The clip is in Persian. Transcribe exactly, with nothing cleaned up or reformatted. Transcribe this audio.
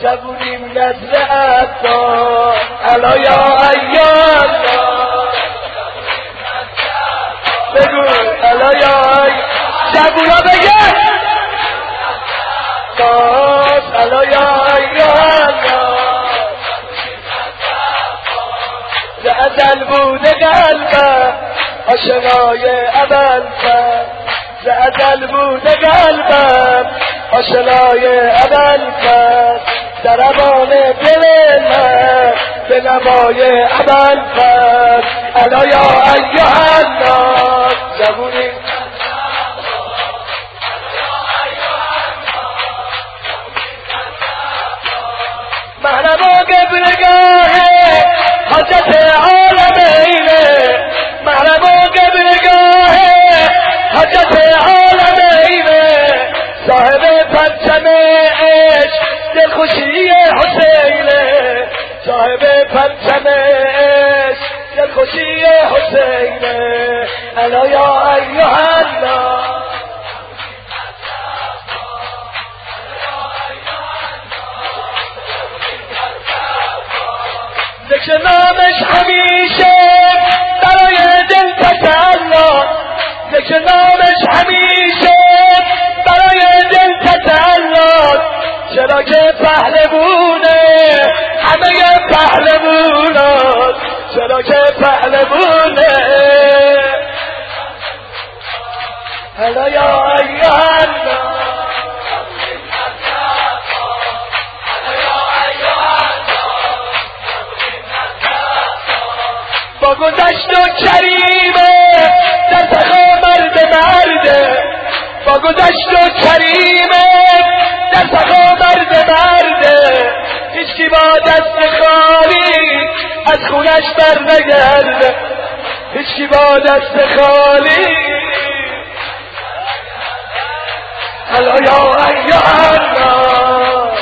جوونیم نزد عطار الا یا ایان بگو الا یا جوونا بگه باز الا یا ایان ز ازل بوده قلبم آشنای ابوالفضل ز ازل بوده قلبم آشنای ابوالفضل دربان دل من به نوای ابوالفضل الا یا ایها الناس جوونی محرم و قبلگاه حاجت عالمینه محرم و قبلگاه حاجت عالمینه صاحب پرچم عشق دلخوشی حسینه صاحب پرچم عشق دلخوشی حسینه الا یا ایها الناس ذکر نامش همیشه برای دل تسلا ذکر نامش همیشه برای دل تسلا چرا که پهلوونه همه پهلوونات چرا که پهلوونه الا یا ایها الناس با گذشت و کریمه در سخا مرد مرده با گذشت و کریمه در سخا مرد مرده هیچکی با دست خالی از خونش بر نگرده هیچکی با دست خالی الا یا ایها الناس